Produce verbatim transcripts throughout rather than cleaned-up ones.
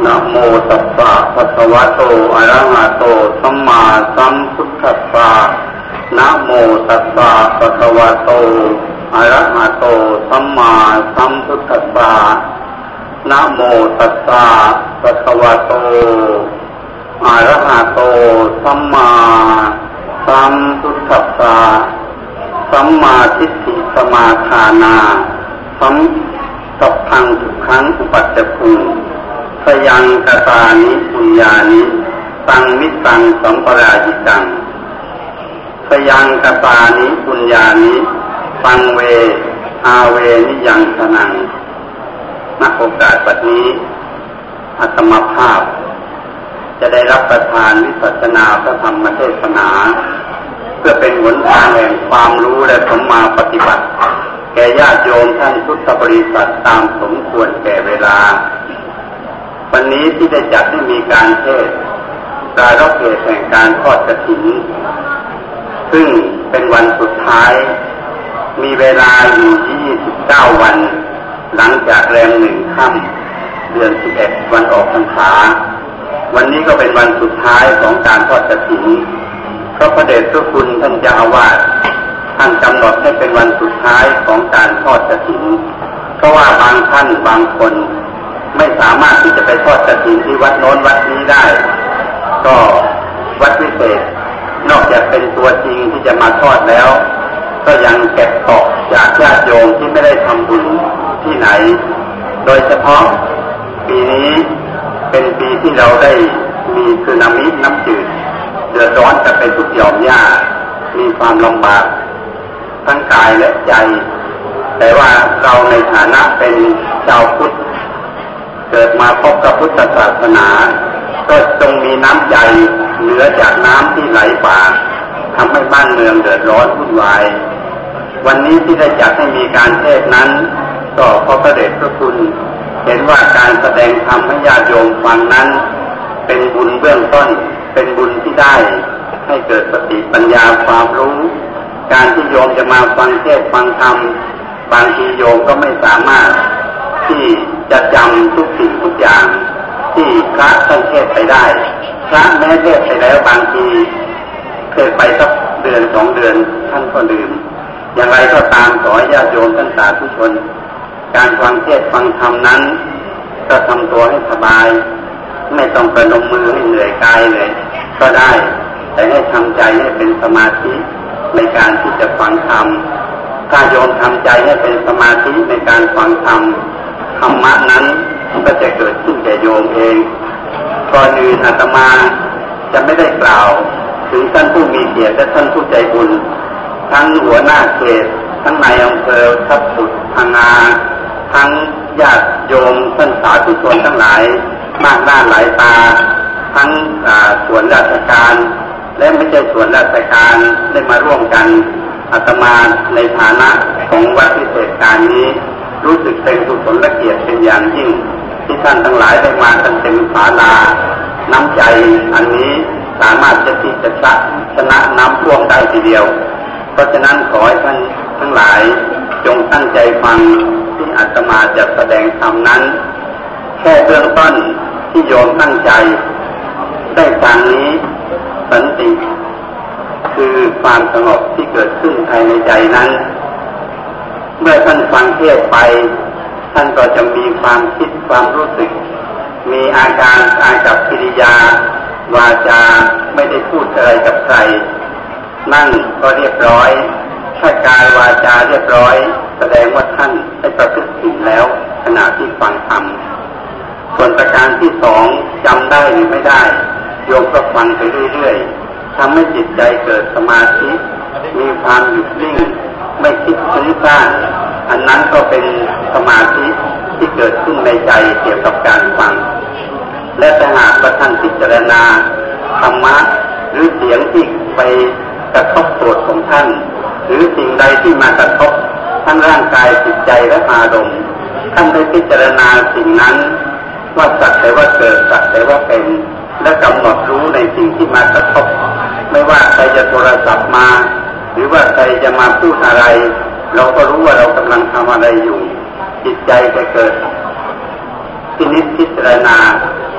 นะโมตัสสะภะคะวะโตอะระหะโตสัมมาสัมพุทธัสสะนะโมตัสสะภะคะวะโตอะระหะโตสัมมาสัมพุทธัสสะนะโมตัสสะภะคะวะโตอะระหะโตสัมมาสัมพุทธัสสะสัมมาทิฏฐิสมาทานาสัมสัพพังทุกขังอุปัฏฐภูสยังกตานิปุญญานิตังมิตังสัมปรายิตังสยังกตานิปุญญานิตังเวอาเวนิยังสนังณโอกาสบัดนี้อาตมาภาพจะได้รับประทานวิปัสสนาพระธรรมเทศนาเพื่อเป็นหนทางแห่งความรู้และสัมมาปฏิบัติแก่ญาติโยมท่านพุทธบริษัทตามสมควรแก่เวลาวันนี้ที่ได้จัดให้มีการเทศน์ปลายรอบเขตแห่งการทอดกฐินซึ่งเป็นวันสุดท้ายมีเวลาอยู่ยี่สิบเก้าวันหลังจากแรมหนึ่งค่ำเดือนสิบเอ็ดวันออกพรรษาวันนี้ก็เป็นวันสุดท้ายของการทอดกฐินพระพระเดชพระคุณท่านเจ้าอาวาสท่านกำหนดให้เป็นวันสุดท้ายของการทอดกฐินเพราะว่าบางท่านบางคนไม่สามารถที่จะไปทอดกฐินที่วัดโน้นวัดนี้ได้ก็วัดวิเศษนอกจากเป็นตัวจริงที่จะมาทอดแล้วก็ยังเก็บตกจากญาติโยมที่ไม่ได้ทำบุญที่ไหนโดยเฉพาะปีนี้เป็นปีที่เราได้มีสึนามิน้ำจืดเดือดร้อนกันไปทุกหย่อมหญ้ามีความลำบากทั้งกายและใจแต่ว่าเราในฐานะเป็นชาวพุทธเกิดมาพบกับพุทธศาสนาก็จงมีน้ำใจเหนือจากน้ำที่ไหลบ่าทำให้บ้านเมืองเดือดร้อนวุ่นวายวันนี้ที่ได้จัดให้มีการเทศน์นั้นก็เพราะพระเดชพระคุณเห็นว่าการแสดงธรรมให้ญาติโยมฟังนั้นเป็นบุญเบื้องต้นเป็นบุญที่ได้ให้เกิดสติปัญญาความรู้การที่โยมจะมาฟังเทศน์ฟังธรรมบางทีโยมก็ไม่สามารถที่จะจำทุกสิ่งทุกอย่างที่พระท่านเทศน์ไปได้พระแม้เทศน์ไปแล้วบางทีเคยไปสักเดือนสองเดือนท่านก็ลืมอย่างไรก็ตามขอให้ญาติโยมท่านสาธุชนการฟังเทศน์ฟังธรรมนั้นก็ทำตัวให้สบายไม่ต้องประนมมือให้เหนื่อยกายเลยก็ได้แต่ให้ทำใจให้เป็นสมาธิในการที่จะฟังธรรมถ้าโยมทำใจให้เป็นสมาธิในการฟังธรรมธรรมะนั้นก็จะเกิดขึ้นแก่โยมเองก่อนอื่นอาตมาจะไม่ได้กล่าวถึงท่านผู้มีเกียรติและท่านผู้ใจบุญทั้งหัวหน้าเขตทั้งนายอำเภอทับปุตพังงาทั้งญาติโยมท่านสาธุชนทั้งหลายมากหน้าหลายตาทั้งส่วนราชการและไม่ใช่ส่วนราชการได้มาร่วมกันอาตมาในฐานะของวัดวิเศษการนี้รู้สึกเป็นกุศลและเกียรติเป็นอย่างยิ่งที่ท่านทั้งหลายได้มากันเต็มศาลาน้ำใจอันนี้สามารถจะที่จะชนะน้ำท่วมได้ทีเดียวเพราะฉะนั้นขอให้ท่านทั้งหลายจงตั้งใจฟังที่อาตมาจะแสดงธรรมนั้นแค่เบื้องต้นที่โยมตั้งใจได้ฟังนี้สันติคือความสงบที่เกิดขึ้นภายในใจนั้นเมื่อท่านฟังเทศไปท่านก็จะมีความคิดความรู้สึกมีอาการอากับกิริยาวาจาไม่ได้พูดอะไรกับใครนั่งก็เรียบร้อยถ้ากายวาจาเรียบร้อยแสดงว่าท่านได้ประพฤติผิดแล้วขณะที่ฟังธรรมส่วนประการที่สองจำได้หรือไม่ได้โยมก็ฟังไปเรื่อยๆทำให้จิตใจเกิดสมาธิมีความหยุดนิ่งไม่คิดฟุ้งซ่านอันนั้นก็เป็นสมาธิที่เกิดขึ้นในใจเกี่ยวกับการฟังและถ้าหากว่าท่านพิจารณาธรรมะหรือเสียงที่ไปกระทบตัวของท่านหรือสิ่งใดที่มากระทบทั้งร่างกายจิตใจและอารมณ์ท่านได้พิจารณาสิ่งนั้นว่าสักแต่ว่าเกิดสักแต่ว่าเป็นและกำหนดรู้ในสิ่งที่มากระทบไม่ว่าใครจะโทรศัพท์มาหรือว่าใครจะมาพูดอะไรเราก็รู้ว่าเรากำลังทำอะไรอยู่จิตใจจะเกิดพินิจพิจารณา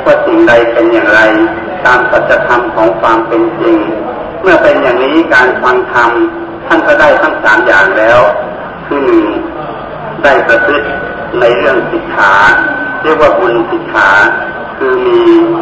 ว่าสิ่งใดเป็นอย่างไรตามสัจธรรมของความเป็นจริงเมื่อเป็นอย่างนี้การฟังธรรมท่านก็ได้ทั้งสามอย่างแล้วคือหนึ่งได้ประพฤติในเรื่องสิกขาเรียกว่าบุญสิกขาคือมี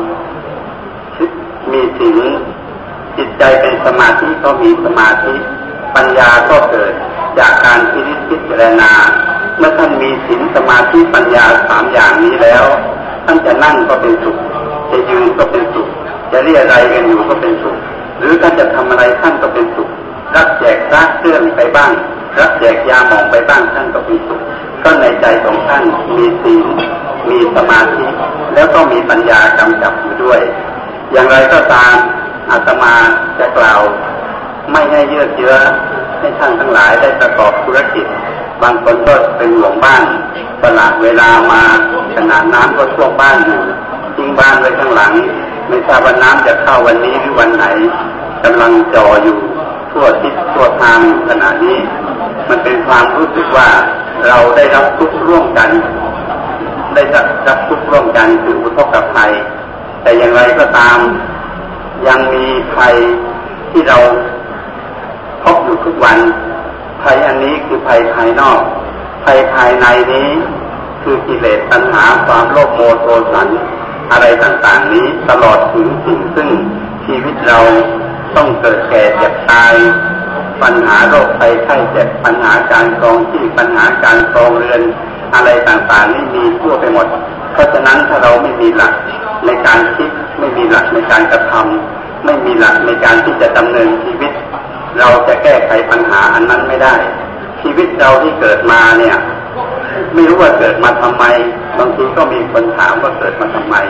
มีศีลจิตใจเป็นสมาธิก็มีสมาธิปัญญาก็เกิดจากการพินิจพิจารณาเมื่อท่านมีศีลสมาธิปัญญาสามอย่างนี้แล้วท่านจะนั่งก็เป็นสุขจะยืนก็เป็นสุขจะเรียอะไรายกันอยู่ก็เป็นสุขหรือท่านจะทำอะไรท่านก็เป็นสุขรับแจกพระเครื่องไปบ้างรับแจกยาหมองไปบ้างท่านก็เป็นสุขก็ในใจของท่านมีศีลมีสมาธิแล้วก็มีปัญญากำกับอยู่ด้วยอย่างไรก็ตามอาตมาจะกล่าวไม่ให้ยืดเยื้อให้ท่านทั้งหลายได้ประกอบธุรกิจบางคนก็เป็นห่วงบ้านตลาดเวลามาขนาดน้ำก็ท่วมบ้านอยู่ทิ้งบ้านไว้ข้างหลังไม่ทราบว่าน้ำจะเข้าวันนี้หรือวันไหนกำลังจ่ออยู่ทั่วทิศทั่วทางขณะนี้มันเป็นความรู้สึกว่าเราได้รับทุกข์ร่วมกันได้รับทุกข์ร่วมกันคืออุทกภัยแต่อย่างไรก็ตามยังมีภัยที่เราพบอยู่ทุกวันภัยอันนี้คือภัยภายนอกภัยภายในนี้คือกิเลสตัณหาความโลภโมโทสันอะไรต่างๆนี้ตลอดถึงสิ่งซึ่งชีวิตเราต้องเกิดแก่เจ็บตายปัญหาโรคภัยไข้เจ็บปัญหาการครองที่ปัญหาการครองเรือนอะไรต่างๆนี้มีทั่วไปหมดเพราะฉะนั้นถ้าเราไม่มีหลักในการคิดไม่มีหลักในการกระทำไม่มีหลักในการที่จะดำเนินชีวิตเราจะแก้ไขปัญหาอันนั้นไม่ได้ชีวิตเราที่เกิดมาเนี่ยไม่รู้ว่าเกิดมาทำไมบางทีก็มีคนถามว่าเกิดมาทำไม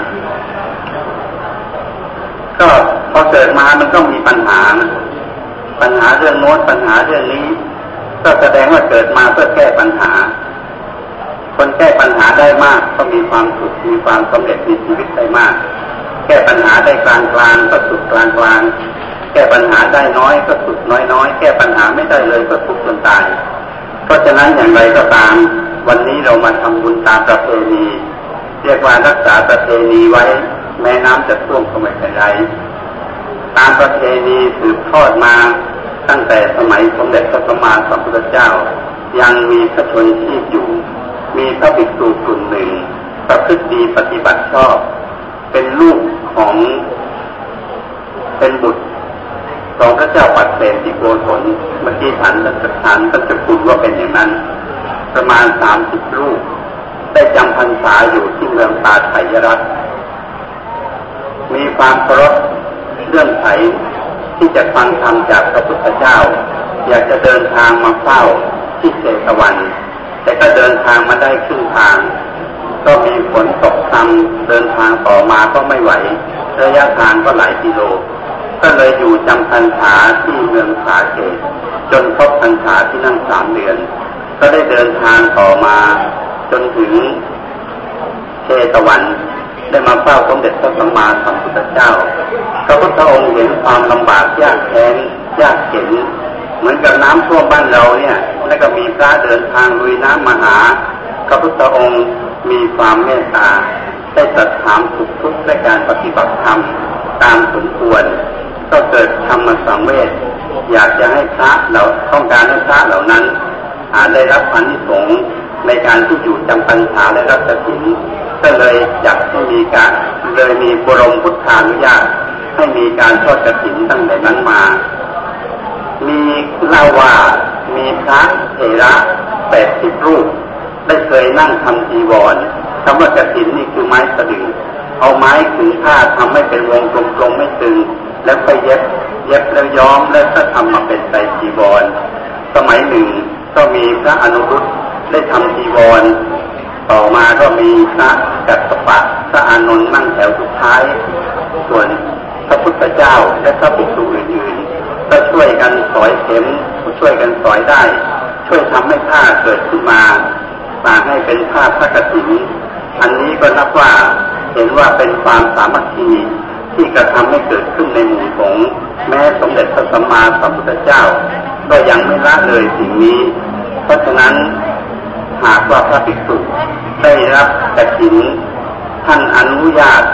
ก็พอเกิดมามันก็มีปัญหาปัญหาเรื่องโน้นปัญหาเรื่องนี้ก็แสดงว่าเกิดมาเพื่อแก้ปัญหาคนแก้ปัญหาได้มากก็มีความสุขมีความสำเร็จในชีวิตได้มากแก้ปัญหาได้กลางกลางก็สุขกลางกลางแก้ปัญหาได้น้อยก็สุขน้อยน้อยแก้ปัญหาไม่ได้เลยก็ทุกข์จนตายเพราะฉะนั้นอย่างไรก็ตามวันนี้เรามาทำบุญตามประเพณีเรียกว่ารักษาประเพณีไว้แม้น้ำจะท่วมก็ไม่เป็นไรตามประเพณีสืบทอดมาตั้งแต่สมัยสมเด็จพระสัมมาสัมพุทธเจ้ายังมีพระชนชีพอยู่มีพระภิกษุกลุ่มหนึ่งประพฤติดีปฏิบัติชอบเป็นลูกของเป็นบุตรของพระเจ้าปัตเสนที่โกศลเมื่อกี้ฐานสถานก็จะพูดว่าเป็นอย่างนั้นประมาณสามสิบรูปได้จำพรรษาอยู่ที่เมืองปาไถยรัตน์มีความเคารพเรื่องไถที่จะฟังธรรมจากพระพุทธเจ้าอยากจะเดินทางมาเฝ้าที่เชตวันแต่ก็เดินทางมาได้ครึ่งทางก็มีฝนตกทำเดินทางต่อมาก็ไม่ไหวระยะทางก็หลายกิโลก็เลยอยู่จำพรรษาที่เมืองสาเกตจนครบพรรษาที่นั่นสามเดือนก็ได้เดินทางต่อมาจนถึงเชตวันได้มาเฝ้าสมเด็จพระสัมมาสัมพุทธเจ้าพระพุทธองค์เห็นความลำบากยากแค้นยากเข็ญเหมือนกับน้ำท่วมบ้านเราเนี่ยแล้วก็มีพระเดินทางลุยน้ำมาหาพระพุทธองค์มีความเมตตาได้ตรัสถามทุกทุกในการปฏิบัติธรรมตามสมควรก็เกิดธรรมสังเวชอยากจะให้พระเราต้องการให้พระเหล่านั้นอาจได้รับอานิสงส์ในการที่อยู่จำพรรษาและรับศีลก็เลยอยากให้มีการเลยมีบรมพุทธานุญาตให้มีการทอดกฐินตั้งแต่นั้นมามีเล่าว่ามีพระเถระแปดสิบรูปได้เคยนั่งทำจีวรคำว่ากฐินนี่คือไม้สะดึงเอาไม้ขึงผ้าทำให้เป็นวงกลมๆไม่ตึงแล้วไปเย็บเย็บแล้วย้อมแล้วก็ทำมาเป็นไตรจีวรสมัยหนึ่งก็มีพระอนุรุตได้ทำจีวรต่อมาก็มีพระกัสสปะพระอานนท์นั่งแถวสุดท้ายส่วนพระพุทธเจ้าและพระภิกษุอื่นๆก็ช่วยกันสอยเข็มช่วยกันสอยได้ช่วยทำให้ผ้าเกิดขึ้นมามาให้เป็นผ้าพระกฐินอันนี้ก็นับว่าเห็นว่าเป็นความสามัคคีที่กระทำให้เกิดขึ้นในหมู่สงฆ์แม้สมเด็จพระสัมมาสัมพุทธเจ้าก็ยังไม่ละเลยสิ่งนี้เพราะฉะนั้นหากว่าพระภิกษุได้รับกฐินท่านอนุญาต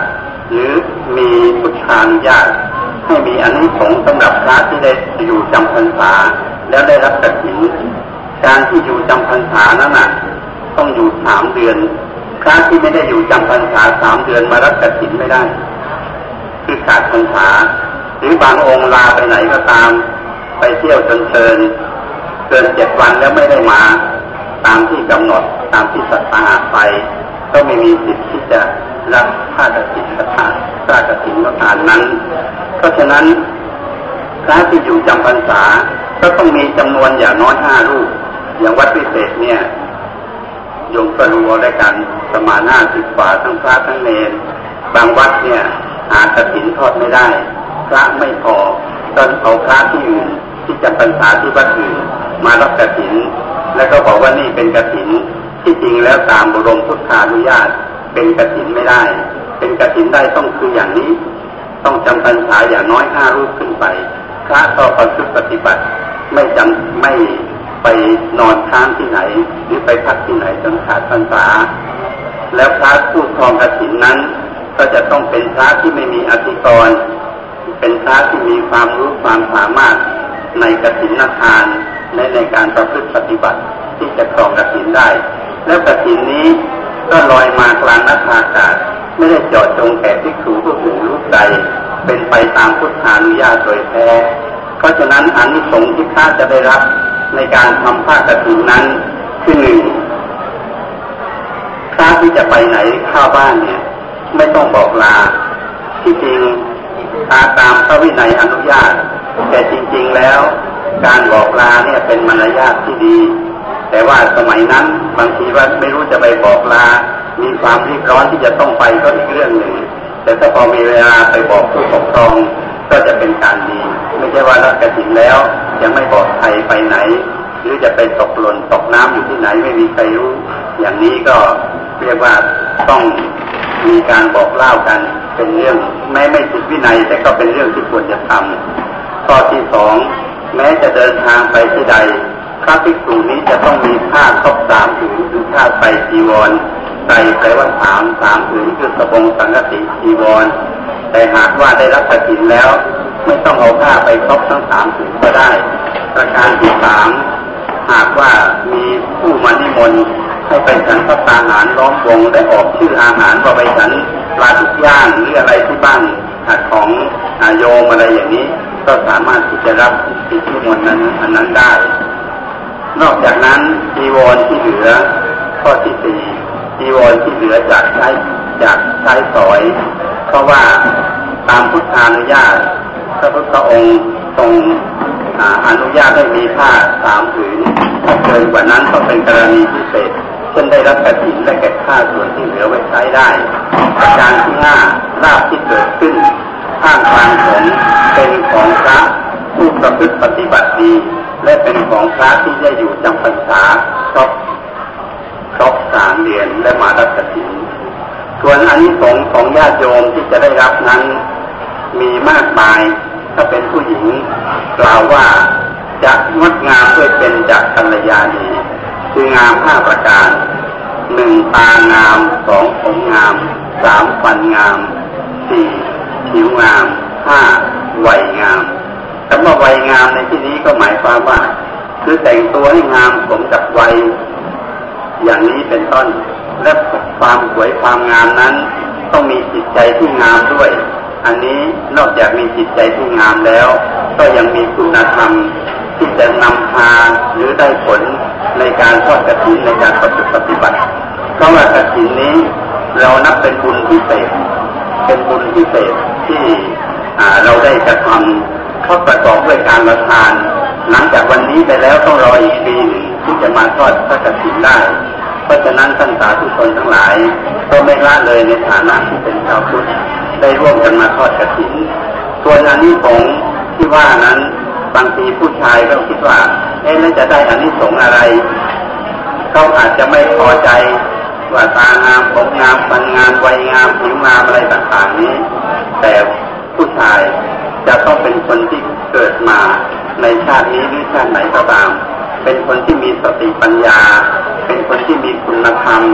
หรือมีพุทธานุญาตให้มีอานิสงส์สำหรับพระที่ได้อยู่จำพรรษาแล้วได้รับกฐินการที่อยู่จำพรรษานั้นน่ะต้องอยู่สามเดือนพระที่ไม่ได้อยู่จำพรรษาสามเดือนมารับกฐินไม่ได้คือขาดพรรษาหรือบางองค์ลาไปไหนก็ตามไปเที่ยวจนเชิญเกินเจ็ดวันแล้วไม่ได้มาตามที่กำหนดตามที่ศรัทธาไปก็ไม่มีสิทธิ์ที่จะรับผ้ากฐินกฐานผ้ากฐินกฐานนั้นเพราะฉะนั้นพระที่อยู่จำพรรษาก็ต้องมีจำนวนอย่างน้อยห้ารูปอย่างวัดวิเศษเนี่ยโยมก็รู้ได้กันประมาณห้าสิบกว่าทั้งพระทั้งเนรบางวัดเนี่ยหากฐินทอดไม่ได้พระไม่พอจนเอาพระที่อื่นที่จำพรรษาที่วัดอื่นมารับกฐินแล้วก็บอกว่านี่เป็นกฐินที่จริงแล้วตามบรมพุทธานุญาตเป็นกฐินไม่ได้เป็นกฐินได้ต้องคืออย่างนี้ต้องจำพรรษาอย่างน้อยห้ารูปขึ้นไปพระต่อประพฤติปฏิบัติไม่จำไม่ไปนอนค้างที่ไหนหรือไปพักที่ไหนจนขาดพรรษาแล้วพระผู้ครองกฐินนั้นก็จะต้องเป็นพระที่ไม่มีอธิกรณ์เป็นพระที่มีความรู้ความสามารถในกฐินทานในในการประพฤติปฏิบัติที่จะครองกฐินได้แล้วกฐินนี้ก็ลอยมากลางอากาศไม่ได้เจาะจงแก่ภิกษุผู้อื่นรูปใดเป็นไปตามพุทธานุญาตโดยแท้เพราะฉะนั้นอานิสงส์ที่พระจะได้รับในการทำผ้ากฐินนั้นคือหนึ่งพระที่จะไปไหนเข้าบ้านเนี่ยไม่ต้องบอกลาที่จริงตามพระวินัยอนุญาตแต่จริงๆแล้วการบอกลาเนี่ยเป็นมารยาทที่ดีแต่ว่าสมัยนั้นบางทีว่าไม่รู้จะไปบอกลามีความรีบร้อนที่จะต้องไปก็อีกเรื่องหนึ่งแต่ถ้าพอมีเวลาไปบอกผู้ปกครองก็จะเป็นการดีไม่ใช่ว่ารับกฐินแล้วยังไม่บอกใครไปไหนหรือจะไปตกหล่นตกน้ำอยู่ที่ไหนไม่มีใครรู้อย่างนี้ก็เรียกว่าต้องมีการบอกเล่ากันเป็นเรื่องแม้ไม่ผิดวินัยแต่ก็เป็นเรื่องที่ควรจะทำข้อที่สองแม้จะเดินทางไปที่ใดพระภิกษุนี้จะต้องมีผ้าครบสามผืนคือผ้าไตรจีวรไตรแปลว่าสามสามผืนคือสบงสังฆติจีวรแต่หากว่าได้รับกฐินแล้วไม่ต้องเอาผ้าไปครบทั้งสามผืนก็ได้ประการที่สามหากว่ามีผู้มานิมนต์ให้ไปฉันพระตาหารล้อมวงได้ออกชื่ออาหารว่าไปฉันปลาดุกย่างหรืออะไรที่บ้านของโยมอะไรอย่างนี้ก็สามารถที่จะรับสิทธิมนต์นั้นอันนั้นได้นอกจากนั้นจีวรที่เหลือข้อที่สี่จีวรที่เหลือจากใช้จากใช้สอยเพราะว่าตามพุทธานุญาตพระพุทธองค์ทรงอนุญาตให้มีผ้าสามผืนถ้าเกินกว่านั้นต้องเป็นกรณีพิเศษเช่นได้รับกฐินและเก็บผ้าส่วนที่เหลือไว้ใช้ได้ประการที่ห้าลาภที่เกิดขึ้นท่ามกลางสงฆ์เป็นของพระผู้ประพฤติปฏิบัติดีและเป็นของพระที่ได้อยู่จำพรรษาครบครบสามเดือนและมารับกฐินส่วนอานิสงส์ของญาติโยมที่จะได้รับนั้นมีมากมายถ้าเป็นผู้หญิงกล่าวว่าจะงดงามด้วยเป็นจากกัลยาณีคืองามห้าประการหนึ่งตางามสองผมงามสามฟันงามสี่ผิวงามห้าวัยงามคำว่าวัยงามในที่นี้ก็หมายความว่าคือแต่งตัวให้งามสมกับวัยอย่างนี้เป็นต้นและความสวยความงามนั้นต้องมีจิตใจที่งามด้วยอันนี้นอกจากมีจิตใจที่งามแล้วก็ยังมีคุณธรรมที่จะนำพาหรือได้ผลในการทอดกฐินในการปฏิบัติเพราะว่ากฐินนี้เรานับเป็นบุญพิเศษเป็นบุญพิเศษที่เราได้กระทำเข้าประกอบด้วยการละทานหลังจากวันนี้ไปแล้วต้องรออีกปีหนึ่งที่จะมาทอดพระกฐินได้เพราะฉะนั้นท่านสาธุชนทั้งหลายก็ไม่ละเลยในฐานะที่เป็นชาวพุทธได้ร่วมกันมาทอดกฐินส่วนอานิสงส์ที่ว่านั้นบางทีผู้ชายก็คิดว่าเอ๊ะแล้วจะได้อานิสงส์อะไรเขาอาจจะไม่พอใจว่าตางามผมงามฟันงามวัยงามผิวงามอะไรต่างๆนี้แต่ผู้ชายจะต้องเป็นคนที่เกิดมาในชาตินี้หรือชาติไหนก็ตามเป็นคนที่มีสติปัญญาเป็นคนที่มีคุณธรรม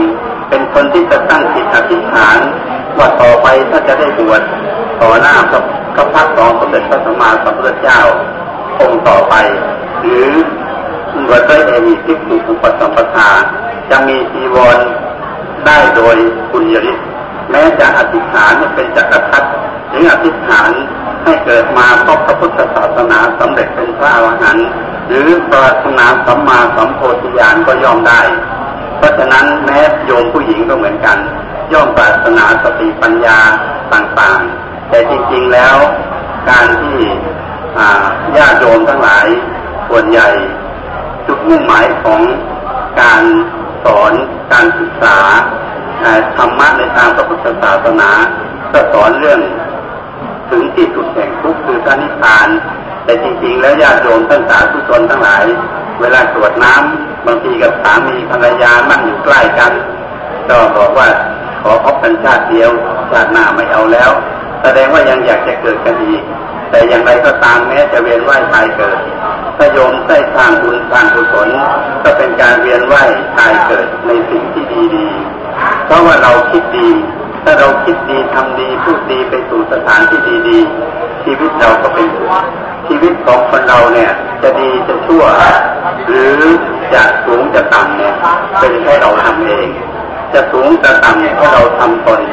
เป็นคนที่จะตั้งจิตอธิษฐานว่าต่อไปถ้าจะได้บวชต่อหน้าพระพระพักตร์ของสมเด็จพระสัมมาสัมพุทธเจ้าองค์ต่อไปหรือบวชด้วยเอหิภิกขุอุปสัมปทาจะมีจีวรได้โดยบุญญาฤทธิ์แม้จะอธิษฐานเป็นจักรพรรดิหรืออธิษฐานให้เกิดมาพบพระพุทธศาสนาสำเร็จเป็นพระอรหันต์หรือปรารถนาสัมมาสัมโพธิญาณก็ย่อมได้เพราะฉะนั้นแม้โยมผู้หญิงก็เหมือนกันย่อมปรารถนาสติปัญญาต่างๆแต่จริงๆแล้วการที่ญาติโยมทั้งหลายส่วนใหญ่จุดมุ่งหมายของการสอนการศึกษาธรรมะในทางพระพุทธศาสนาก็สอนเรื่องถึงที่สุดแห่งทุกข์คือพระนิพพานแต่จริงๆแล้วญาติโยมท่านสาธุชนทั้งหลายเวลากรวดน้ำบางทีกับสามีภรรยานั่งอยู่ใกล้กันก็บอกว่าขอพบกันชาติเดียวชาติหน้าไม่เอาแล้วแสดงว่ายังอยากจะเกิดกันอีกแต่อย่างไรก็ตามแม้จะเวียนว่ายตายเกิดถ้าโยมได้สร้างบุญสร้างกุศลก็เป็นการเวียนว่ายตายเกิดในสิ่งที่ดีๆเพราะว่าเราคิดดีถ้าเราคิดดีทำดีพูดดีไปสู่สถานที่ดีๆชีวิตเราก็เป็นชีวิตของคนเราเนี่ยจะดีจะชั่วหรือจะสูงจะต่ำเนี่ยเป็นแค่เราทำเองจะสูงจะต่ำเนี่ยเพราะเราทำตน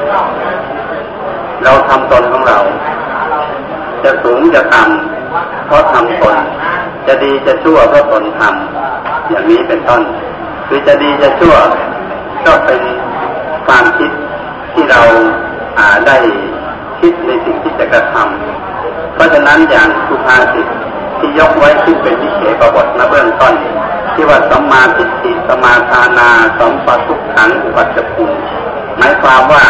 เราทำตนของเราจะสูงจะต่ำเพราะทำตนจะดีจะชั่วเพราะตนทำอย่างนี้เป็นต้นคือจะดีจะชั่วก็เป็นความคิดที่เราได้คิดในสิ่งที่จะกระทำเพราะฉะนั้นอย่างสุภาษิตที่ยกไว้ขึ้นเป็นวิเศษประวัติมาเบื้องต้นที่ว่าสัมมาทิฏฐิสมาทานาสัมปทุกขังอุปัชฌภูมิหมายความว่า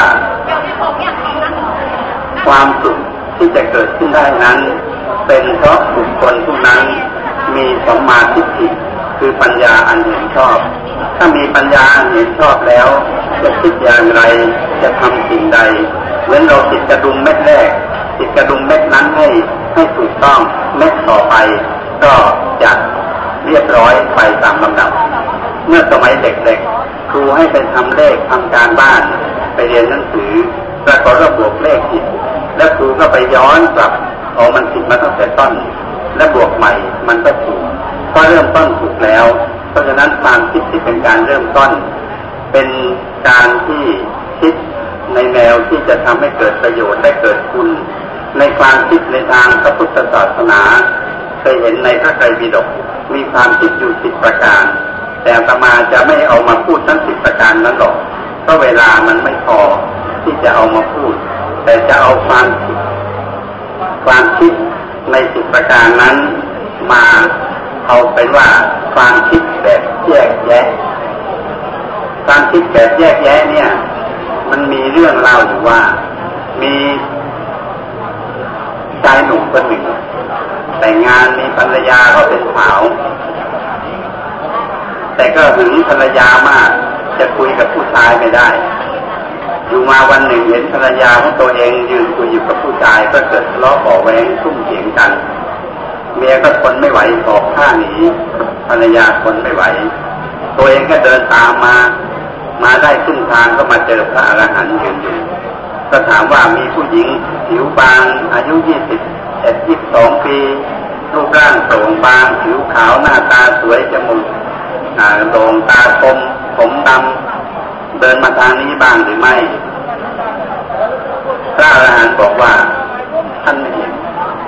ความสุขที่จะเกิดขึ้นได้นั้นเป็นเพราะบุคคลผู้นั้นมีสัมมาทิฏฐิคือปัญญาอันเห็นชอบถ้ามีปัญญาอันเห็นชอบแล้วจะคิดอย่างไรจะทำสิ่งใดเหมือนเราติดกระดุมเม็ดแรกติดกระดุมเม็ดนั้นให้ให้ถูกต้องเม็ดต่อไปก็จะเรียบร้อยไปตามลำดับเมื่อสมัยเด็กๆครูให้ไปทำเลขทำการบ้านไปเรียนหนังสือปรากฏว่าบวกเลขผิดแล้วครูก็ไปย้อนกลับเอามันผิดมาตั้งแต่ต้นและบวกใหม่มันก็ถูกก็เริ่มต้นถูกแล้วเพราะฉะนั้นความคิดที่เป็นการเริ่มต้นเป็นการที่คิดในแนวที่จะทำให้เกิดประโยชน์และเกิดคุณในความคิดในทางพระพุทธศาสนาเคยเห็นในพระไตรปิฎกมีความคิดอยู่สิบประการแต่อาตมาจะไม่เอามาพูดทั้งสิบประการนั้นหรอกเพราะเวลามันไม่พอที่จะเอามาพูดแต่จะเอาความคิดความคิดในสิบประการนั้นมาเอาเป็นว่าความคิดแบบแยกแยะความคิดแบบแยกแยะเนี่ยมันมีเรื่องเล่าอยู่ว่ามีชายหนุ่มคนหนึ่งแต่งงานมีภรรยาเขาเป็นสาวแต่ก็หึงภรรยามากจะคุยกับผู้ชายไม่ได้อยู่มาวันหนึ่งเห็นภรรยาของตัวเองยืนคุยอยู่กับผู้ชายก็เกิดทะเลาะเบาะแว้งซุ่มเถียงกันเมียก็ทนไม่ไหวออกข้างหนีภรรยาทนไม่ไหวตัวเองก็เดินตามมามาได้ครึ่งทางก็มาเจอพระอรหันต์ยืนอยู่ก็ถามว่ามีผู้หญิงผิวบางอายุยี่สิบเอ็ดยี่สิบสองปีรูปร่างโปร่งบางผิวขาวหน้าตาสวยจมูกโด่งตาคมผมดำเดินมาทางนี้บ้างหรือไม่พระอรหันต์บอกว่าท่านไม่เห็น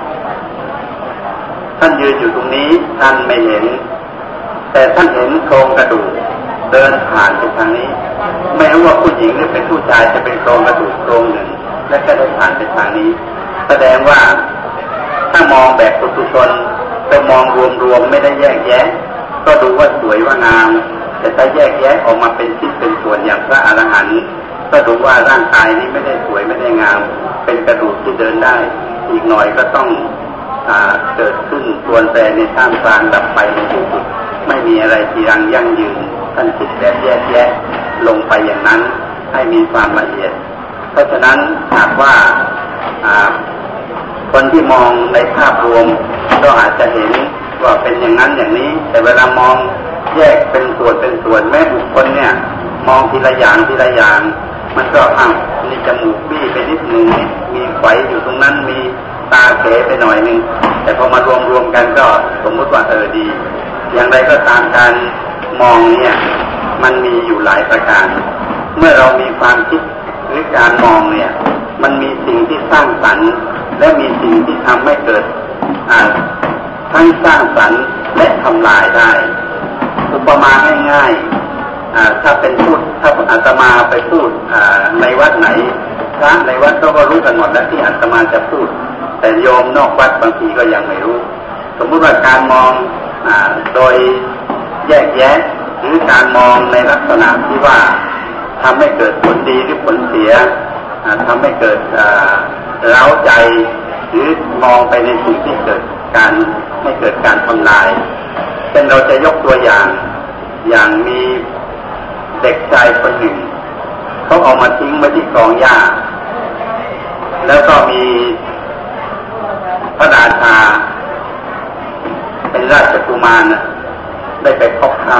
ท่านยืนอยู่ตรงนี้ท่านไม่เห็นแต่ท่านเห็นโครงกระดูกเดินผ่านไปทางนี้ไม่รู้ว่าผู้หญิงหรือเป็นผู้ชายจะเป็นโครงกระดูกโครงหนึ่งและก็ได้ผ่านไปทางนี้แสดงว่าถ้ามองแบบปุถุชนจะมองรวมๆไม่ได้แยกแยะก็ดูว่าสวยว่างามแต่ถ้าแยกแยะออกมาเป็นชิ้นเป็นส่วนอย่างพระอรหันต์ก็ดูว่าร่างกายนี้ไม่ได้สวยไม่ได้งามเป็นกระดูกที่เดินได้อีกหน่อยก็ต้องเกิดขึ้นส่วนแต่ในท่ามกลางดับไปในที่สุดไม่มีอะไรที่รังยั่งยืนท่านคิดแบบแยกแยะลงไปอย่างนั้นให้มีความละเอียดเพราะฉะนั้นหากว่าคนที่มองในภาพรวมก็อาจจะเห็นว่าเป็นอย่างนั้นอย่างนี้แต่เวลามองแยกเป็นส่วนเป็นส่วนแม้บุคคลเนี่ยมองทีละอย่างทีละอย่างมันก็อ้าวนี่จมูกบี้ไปนิดนึงมีไฝอยู่ตรงนั้นมีตาเขไปหน่อยนึงแต่พอมารวมรวมกันก็สมมติว่าเออดีอย่างไรก็ตามการมองเนี่ยมันมีอยู่หลายประการเมื่อเรามีความคิดหรือการมองเนี่ยมันมีสิ่งที่สร้างสรรค์และมีสิ่งที่ทำให้เกิดทั้งสร้างสรรค์และทำลายได้อุปมาง่ายๆถ้าเป็นพูดถ้าอาตมาไปพูดในวัดไหนพระในวัดก็รู้กันหมดแล้วที่อาตมาจะพูดแต่โยมนอกวัดบางทีก็ยังไม่รู้สมมุติว่าการมองโดยแยกแยะหรือการมองในลักษณะที่ว่าทำให้เกิดผลดีหรือผลเสียทำให้เกิดเร้าใจหรือมองไปในสิ่งที่เกิดการให้เกิดการทำลายเช่นเราจะยกตัวอย่างอย่างมีเด็กชายคนหนึ่งเขาเอามาทิ้งไว้ที่กองหญ้าแล้วก็มีพระราชาเป็นราชกุมารนะได้ไปพบเข้า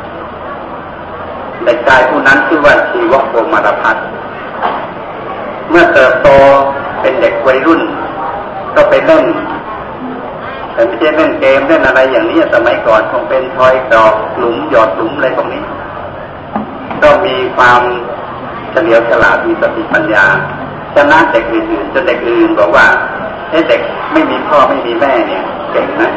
เด็กชายผู้นั้นชื่อว่าชีวโกมารพัฒน์เมื่อเติบโตเป็นเด็กวัยรุ่นก็ไปเล่นแต่ไม่ใช่เล่นเกมเล่นอะไรอย่างนี้สมัยก่อนคงเป็นทอยดอกหลุมหยอดหลุมอะไรพวกนี้ก็มีความเฉลียวฉลาดมีสติปัญญาชนะเด็กอื่นๆจนเด็กอื่นบอกว่าไอ้เด็กไม่มีพ่อไม่มีแม่เนี่ยเก่งนะ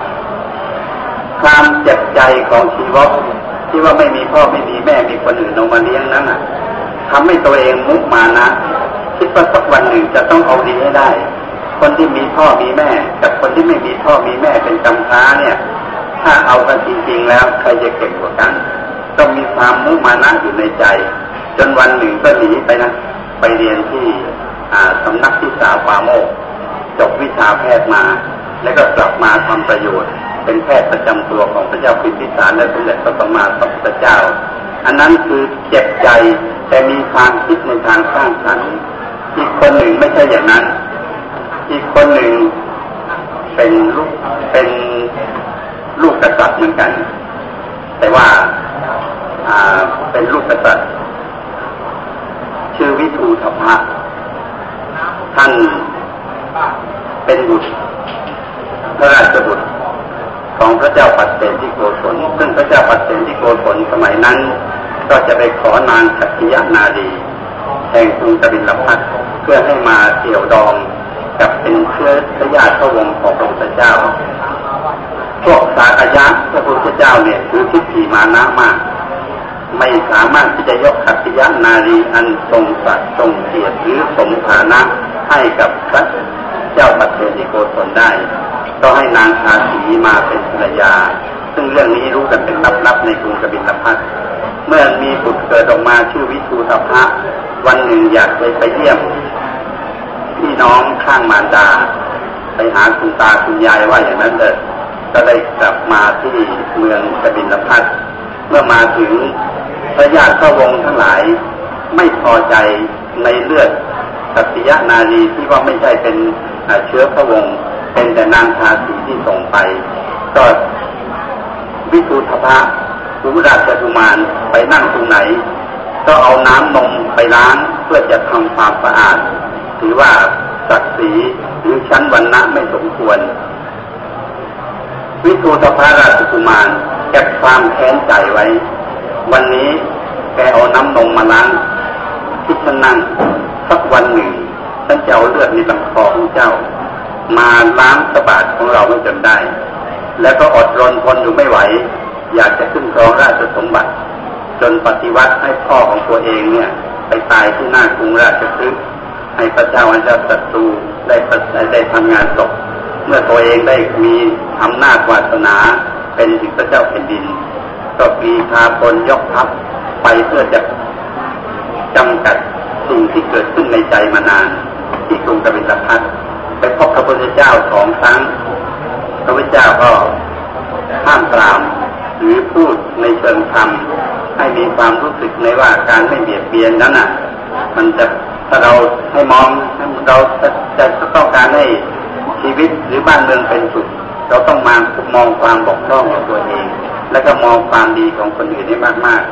ความเจ็บใจของชีวะที่ว่าไม่มีพ่อไม่มีแม่มีคนอื่นเอามาเลี้ยงนั้นน่ะทำให้ตัวเองมุมานะคิดว่าสักวันหนึ่งจะต้องเอาดีให้ได้คนที่มีพ่อมีแม่กับคนที่ไม่มีพ่อมีแม่เป็นกำพร้าเนี่ยถ้าเอากันจริงๆแล้วใครจะเก่งกว่ากันต้องมีความมุมานะอยู่ในใจจนวันหนึ่งก็หนีไปนะไปเรียนที่สำนักที่สาวปาโมกจบวิชาแพทย์มาแล้วก็กลับมาทำประโยชน์เป็นแพทย์ประจำตัวของพระเจ้าพิมพิสารและสมเด็จพระสัมมาสัมพุทธเจ้าอันนั้นคือเจ็บใจแต่มีความคิดในทางสร้างสรรค์อีกคนหนึ่งไม่ใช่อย่างนั้นอีกคนหนึ่งเป็นลูกเป็นลูกกษัตริย์เหมือนกันแต่ว่าเป็นลูกกษัตริย์ชื่อวิทูธพะท่านเป็นบุตรพระราชบุตรของพระเจ้าปัตเตนที่โกศลซึ่งพระเจ้าปัตเตนที่โกศลสมัยนั้นก็จะไปขอนางขัตติยนารีแห่งกรุงกบิลพัสดุเพื่อให้มาเกี่ยวดองกับเป็นเชื้อพระญาติพระวงศ์ของพระพุทธเจ้าพวกสากยะพระพุทธเจ้าเนี่ยคือทิฏฐิมานะมากไม่สามารถที่จะยกขัตติยนารีอันทรงศักดิ์ทรงเกียรติหรือสมฐานะให้กับพระเจ้าปัตเตนที่โกศลได้ก็ให้นางทาสีมาเป็นภรรยาซึ่งเรื่องนี้รู้กันเป็นลับๆในกรุงกบิลพัสดุเมื่อมีบุตรเกิดออกมาชื่อวิทูธพะวันหนึ่งอยากไปไปเยี่ยมพี่น้องข้างมารดาไปหาคุณตาคุณยายว่าอย่างนั้นเถิดก็ได้กลับมาที่เมืองกบิลพัสดุเมื่อมาถึงพระญาติพระวงศ์ทั้งหลายไม่พอใจในเลือดขัตติยนารีที่ว่าไม่ใช่เป็นเชื้อพระวงศ์เป็นแต่นางทาสีที่ส่งไปก็วิทูธพะภูมิราชกุมารไปนั่งตรงไหนก็เอาน้ำนมไปล้างเพื่อจะทำความสะอาดถือว่าศักดิ์ศรีหรือชั้นวรรณะไม่สมควรวิทูธพะราชกุมารเก็บความแค้นใจไว้วันนี้แกเอาน้ำนมมาล้างที่ฉันนั่งสักวันหนึ่งฉันจะเอาเลือดในลำคอของเจ้ามาล้างสะบาดของเราให้จนได้แล้วก็อดรนทนอยู่ไม่ไหวอยากจะขึ้นครองราชสมบัติจนปฏิวัติให้พ่อของตัวเองเนี่ยไปตายที่หน้ากรุงราชคฤห์ให้พระเจ้าอัญชศัตรูได้ได้ทำงานศพเมื่อตัวเองได้มีอำนาจวาสนาเป็นถึงพระเจ้าแผ่นดินก็ปีพาพลยกทัพไปเพื่อจะจำกัดสิ่งที่เกิดขึ้นในใจมานานที่กรุงกบิลพัสดุไปพบพระพุทธเจ้าสองครั้งพระพุทธเจ้าก็ห้ามปรามหรือพูดในเชิงธรรมให้มีความรู้สึกในว่าการไม่เบียดเบียนนั้นน่ะมันจะถ้าเราให้มองเราจะต้องการให้ชีวิตหรือบ้านเมืองเป็นสุขเราต้องมามองความบกพร่องของตัวเองแล้วก็มองความดีของคนอื่นให้มากๆ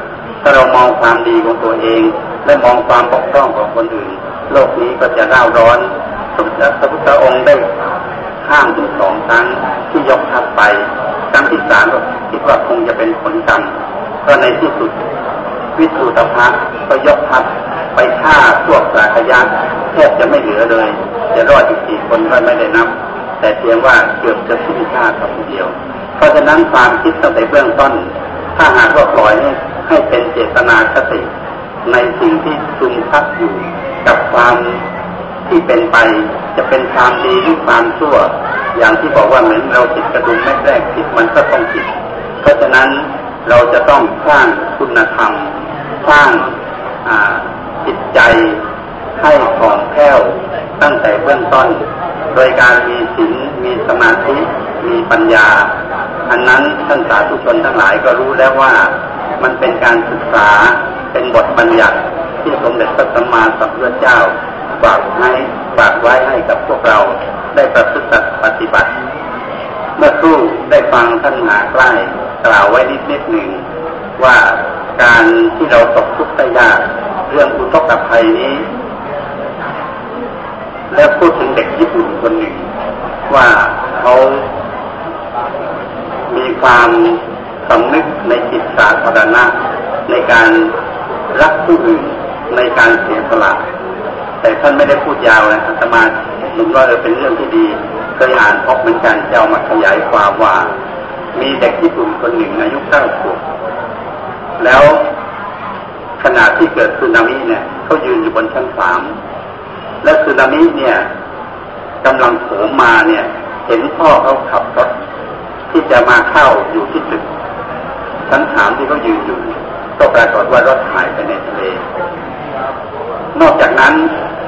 ถ้าเรามองความดีของตัวเองและมองความบกพร่องของคนอื่นโลกนี้ก็จะเร่าร้อนพระพุทธองค์ได้ห้ามถึงสองครั้งที่ยกทัพไปครั้งที่สามก็คิดว่าคงจะเป็นผลกรรมก็ในที่สุดวิสุทธภะก็ยกทัพไปฆ่าพวกราคะยะแทบจะไม่เหลือเลยจะรอดอีกสี่คนก็ไม่ได้นับแต่เพียงว่าเกือบจะสิ้นชาติคนเดียวเพราะฉะนั้นความคิดตั้งแต่เบื้องต้นถ้าหากว่าปล่อยให้ให้เป็นเจตนาคติในสิ่งที่ซึมซับอยู่กับความที่เป็นไปจะเป็นความดีหรือความชั่วอย่างที่บอกว่าเหมือนเราติดกระดุมแม่แรกติดมันก็ต้องติดเพราะฉะนั้นเราจะต้องสร้างคุณธรรมสร้างจิตใจให้ผ่องแผ้วตั้งแต่เบื้องต้นโดยการมีศีลมีสมาธิมีปัญญาอันนั้นท่านสาธุชนทั้งหลายก็รู้แล้วว่ามันเป็นการศึกษาเป็นบทบัญญัติที่สมเด็จพระสัมมาสัมพุทธเจ้าฝากให้ฝากไว้ให้กับพวกเราได้ประพฤติปฏิบัติเมื่อครู่ได้ฟังท่านมหาใกล้กล่าวไว้นิดนิดหนึ่งว่าการที่เราตกทุกข์ได้ยากเรื่องอุทกภัยนี้แล้วพูดถึงเด็กญี่ปุ่นคนหนึ่งว่าเขามีความสำนึกในจิตสาธารณะในการรักผู้อื่นในการเสียสละแต่ท่านไม่ได้พูดยาวนะอาตมาเห็นว่าเป็นเรื่องที่ดีเคยอ่านพบเหมือนกันจะเอามาขยายความว่ามีเด็กญี่ปุ่นคนหนึ่งอายุเก้าขวบแล้วขณะที่เกิดสึนามิเนี่ยเขายืนอยู่บนชั้นสามและสึนามิเนี่ยกำลังโหมมาเนี่ยเห็นพ่อเขาขับรถที่จะมาเข้าอยู่ที่ตึกชั้นสามที่เขายืนอยู่ก็ปรากฏว่ารถหายไปในทะเลนอกจากนั้น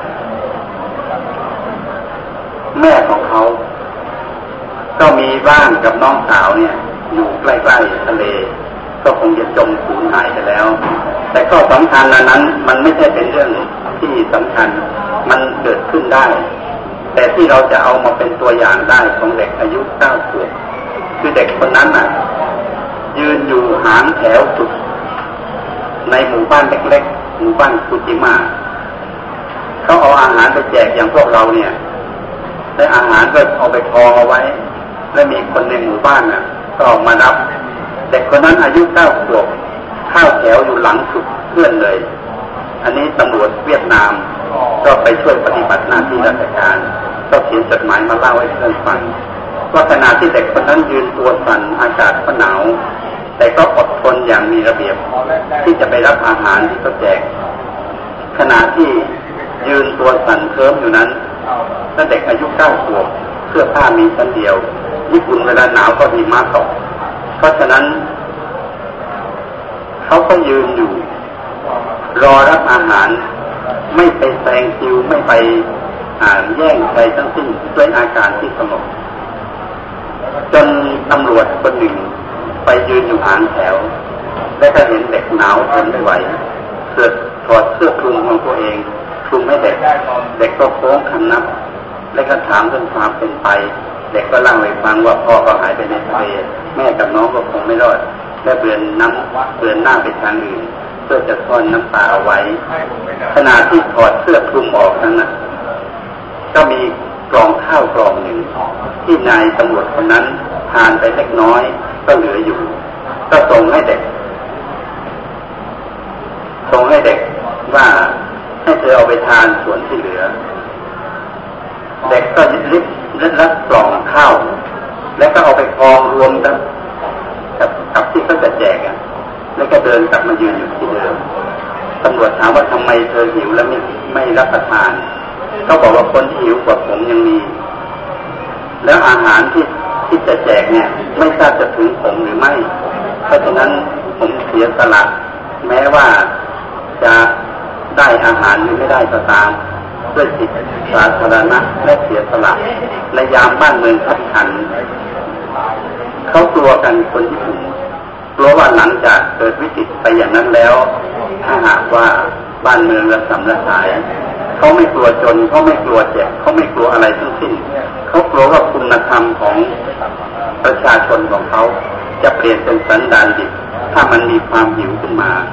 แม่ของเขาก็มีบ้านกับน้องสาวเนี่ยอยู่ใกล้ๆทะเลก็คงจะจมสูญหายไปแล้วแต่ข้อสำคัญนั้นมันไม่ใช่เป็นเรื่องที่สำคัญมันเกิดขึ้นได้แต่ที่เราจะเอามาเป็นตัวอย่างได้ของเด็กอายุเก้าขวบคือเด็กคนนั้นน่ะยืนอยู่หางแถวสุดในหมู่บ้านเล็กๆหมู่บ้านคุจิมะเขาเอาอาหารไปแจกอย่างพวกเราเนี่ยได้อาหารก็เอาไปกองเอาไว้และมีคนในหมู่บ้านน่ะก็ออกมารับเด็กคนนั้นอายุเก้าขวบเข้าแถวอยู่หลังสุดเพื่อนเลยอันนี้ตำรวจเวียดนามก็ไปช่วยปฏิบัติหน้าที่ราชการก็เขียนจดหมายมาเล่าให้เพื่อนฟังว่าขณะที่เด็กคนนั้นยืนตัวสั่นอากาศก็หนาวแต่ก็อดทนอย่างมีระเบียบที่จะไปรับอาหารที่เขาแจกขณะที่ยืนตัวสั่นเคิ้มอยู่นั้นถ้าเด็กอายุเก้าขวบเสื้อผ้ามีชั้นเดียวญี่ปุ่นเวลาหนาวก็หิมะตกเพราะฉะนั้นเขาก็ยืนอยู่รอรับอาหารไม่ไปแซงคิวไม่ไปอ่านแย่งใครทั้งสิ้นด้วยอาการที่สงบจนตำรวจคนหนึ่งไปยืนอยู่หางแถวและก็เห็นเด็กหนาวทนไม่ไหวเกิดถอดเสื้อคลุมของตัวเองคลุมให้เด็กเด็กก็โค้งคำนับและก็ถามเรื่องความเป็นไปเด็กก็เล่าให้ฟังว่าพ่อก็หายไปในทะเลแม่กับน้องก็คงไม่รอดและเบือนน้ำเบือนหน้าไปทางอื่นเพื่อจะซ่อนน้ำตาเอาไว้ขณะที่ถอดเสื้อคลุมออกนั้นนะก็มีกล่องข้าวกล่องหนึ่งที่นายตำรวจคนนั้นทานไปเล็กน้อยก็เหลืออยู่ก็ส่งให้เด็กส่งให้เด็กว่าให้เธอเอาไปทานส่วนที่เหลือเด็กก็ริบรับกล่องข้าวแล้วก็เอาไปกองรวมกันกับกับที่เขาจะแจกอ่ะแล้วก็เดินกลับมายืนอยู่ที่เดิมตำรวจถามว่าทำไมเธอหิวแล้วไม่ไม่รับประทานเขาบอกว่าคนที่หิวกว่าผมยังมีแล้วอาหารที่ที่จะแจกเนี่ยไม่ทราบจะถึงผมหรือไม่เพราะฉะนั้นผมเสียสละแม้ว่าจะได้อาหารหรือไม่ได้ก็ตามด้วยจิตสาธารณะและเสียสละในยามบ้านเมืองขับขันเขากลัวกันคนญี่ปุ่นกลัวว่าหลังจากเกิดวิกฤตไปอย่างนั้นแล้วถ้าหากว่าบ้านเมืองระสำระสายเขาไม่กลัวจนเขาไม่กลัวเจ็บเขาไม่กลัวอะไรทั้งสิ้นเขากลัวว่าคุณธรรมของประชาชนของเขาจะเปลี่ยนเป็นสันดานดิบถ้ามันมีความหิวขึ้นมา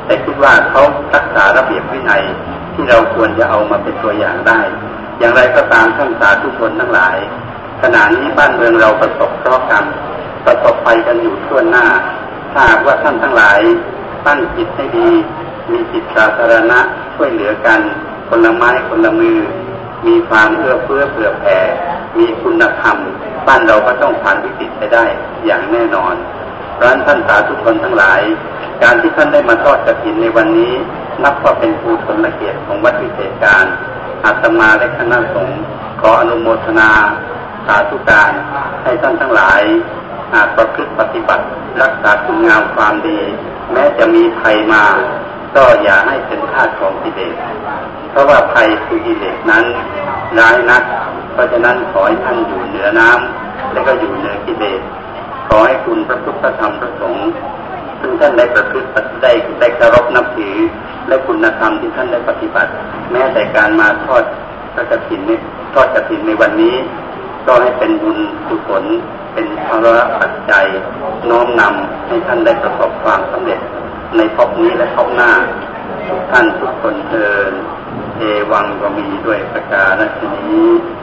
แต่คิดว่าเขารักษาระเบียบวินัยที่เราควรจะเอามาเป็นตัวอย่างได้อย่างไรก็ตามท่านสาธุชนทั้งหลายขณะนี้บ้านเมืองเราประสบเคราะห์กรรมประสบภัยกันอยู่ทั่วหน้าถ้าหากว่าท่านทั้งหลายตั้งจิตให้ดีมีจิตสาธารณะช่วยเหลือกันคนละไม้คนละมือมีความเอื้อเฟื้อเผื่อแผ่มีคุณธรรมบ้านเราก็ต้องผ่านวิกฤตไปได้อย่างแน่นอนเพราะฉะนั้นท่านสาธุชนทั้งหลายการที่ท่านได้มาทอดกฐินในวันนี้นับว่าเป็นภูชนเกียรติของวัดวิเศษการอาตมาและคณะสงฆ์ขออนุโมทนาสาธุการให้ท่านทั้งหลายอาจประพฤติปฏิบัติรักษาคุณงามความดีแม้จะมีภัยมาก็อย่าให้เป็นทาสของกิเลสเพราะว่าภัยคือกิเลสนั้นร้ายนักเพราะฉะนั้นขอให้ท่านอยู่เหนือน้ำและก็อยู่เหนือกิเลสขอให้คุณพระพุทธธรรมพระสงฆ์ซึ่งท่านได้ประพฤติได้ได้เคารพนับถือและคุณธรรมที่ท่านได้ปฏิบัติแม้แต่การมาทอดพระกฐินทอดกฐินในวันนี้ก็ให้เป็นบุญกุศลเป็นภาระปัจจัยน้อมนำให้ท่านได้ประสบความสำเร็จในภพนี้และภพหน้าทุกท่านทุกคนเถิดเอวังก็มีด้วยประกาศนี้